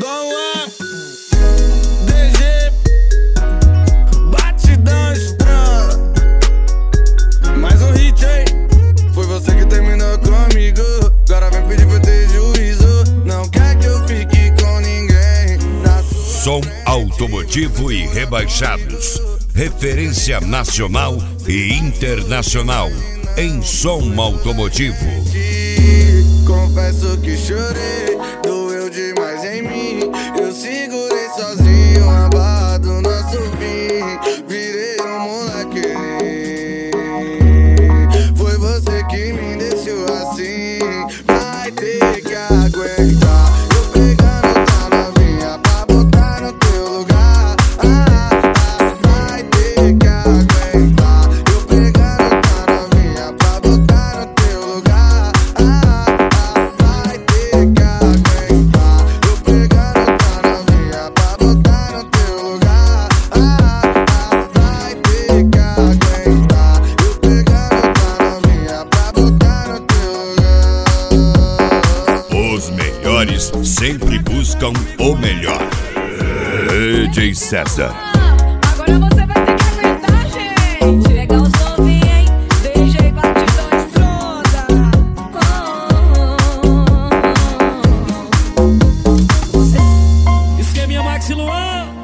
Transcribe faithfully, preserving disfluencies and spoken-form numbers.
com a D G, batidão estranha. Mais um hit, hein? Foi você que terminou comigo. Agora vem pedir pra eu ter juízo. Não quer que eu fique com ninguém. Na Som automotivo e rebaixados. Referência nacional e internacional em som automotivo. Confesso que chorei, doeu demais em mim. Eu segurei sozinho a barra do nosso fim. Virei um moleque. Foi você que me deixou assim. Vai ter que aguentar. Eu pegando tua novinha pra botar no teu lugar. Ah, ah, vai ter que aguentar. Eu pegando tua novinha pra botar no teu lugar. Ah, ah, vai ter que aguentar. Eu pegando tua novinha pra botar no teu lugar. Ah, ah, vai ter que aguentar. Eu pegando tua novinha pra botar no teu lugar. Os melhores sempre buscam o melhor. D J César.